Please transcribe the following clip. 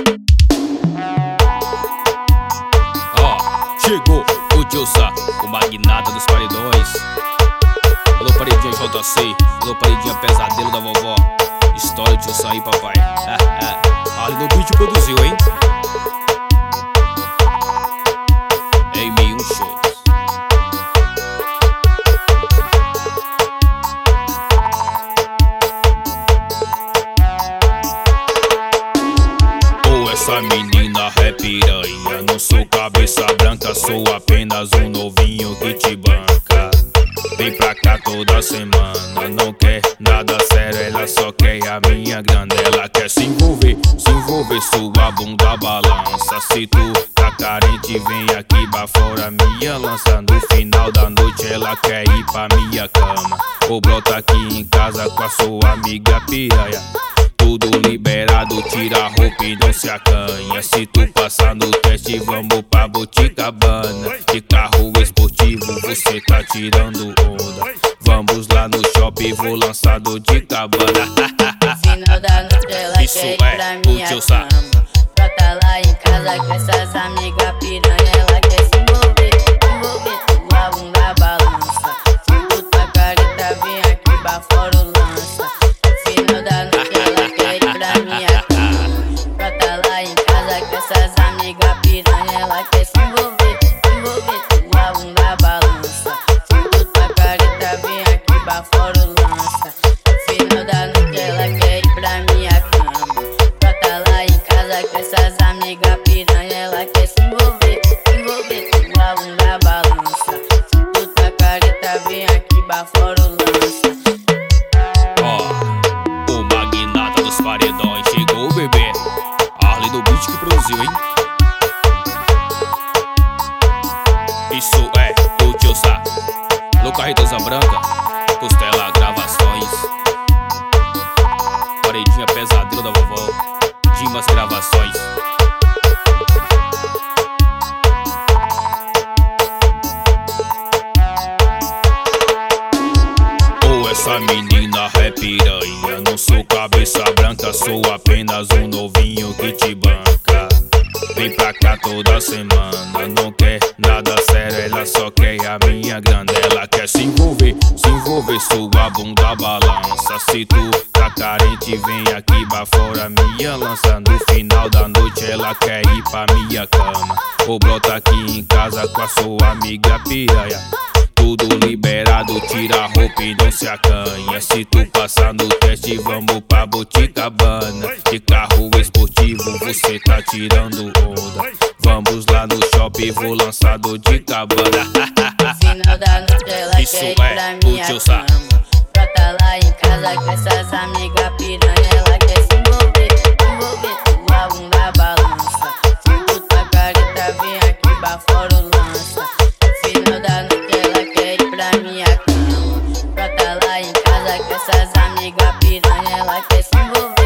Chegou o Dilsa, o magnata dos paredões. Alô, paredinha JC, alô, paredinha pesadelo da vovó. História de Dilsa aí, papai. Ali no beat produziu, hein? M1 Shows. Essa menina é piranha, não sou cabeça branca, sou apenas um novinho que te banca. Vem pra cá toda semana, não quer nada sério, ela só quer a minha grana. Ela quer se envolver, sua bunda balança. Se tu tá carente, vem aqui pra fora, minha lança. No final da noite ela quer ir pra minha cama, ou brota aqui em casa com a sua amiga piranha. Tudo liberado, tira a roupa e não se acanha. Se tu passar no teste, vamos pra Boticabana. De carro esportivo, você tá tirando onda. Vamos lá no shopping, vou lançar do de cabana. Final da noite ela Isso quer ir pra minha cama. Brota lá em casa com essas amigas piranha. Ela quer se envolver, tua bunda balança. Se tu tá careta, vem aqui pra fora o lança. Final da noite ela quer ir pra minha cama. Brota lá em casa com essas amigas piranha. Ela quer se envolver, tua bunda balança. Se tu tá careta, vem aqui pra fora o lança. Final da noite ela quer ir pra minha cama. Brota lá em casa com essas amigas piranha. Ela quer se envolver, tua bunda balança. Se tu tá careta, vem aqui pra fora o lança. O magnata dos paredões chegou, bebê. Ali do beat que produziu, hein? Isso é o Dilsa, Alô, Carretosa Branca, Costela Gravações, paredinha pesadelo da vovó, Dimas Gravações. Essa menina é piranha, não sou cabeça branca, sou apenas um novinho que te banca. Vem pra cá toda semana, não quer nada sério, ela só quer a minha grana. Ela quer se envolver, sua bunda balança. Se tu tá carente, vem aqui pra fora, minha lança. No final da noite ela quer ir pra minha cama, ou brota aqui em casa com a sua amiga piranha. Tudo liberado, tira a roupa e não se acanha. Se tu passar no teste, vamos pra Boticabana. De carro esportivo, você tá tirando onda. Vamos lá no shopping, vou lançar do de cabana. Final da noite ela Isso quer ir pra minha cama. Brota lá em casa com essas amigas piranha. Ela quer se envolver, tua bunda balança. Se tu tá careta, vem aqui pra fora o lança. Final da noite ela quer ir pra minha cama. Brota lá em casa com essas amigas piranha. Ela quer se envolver,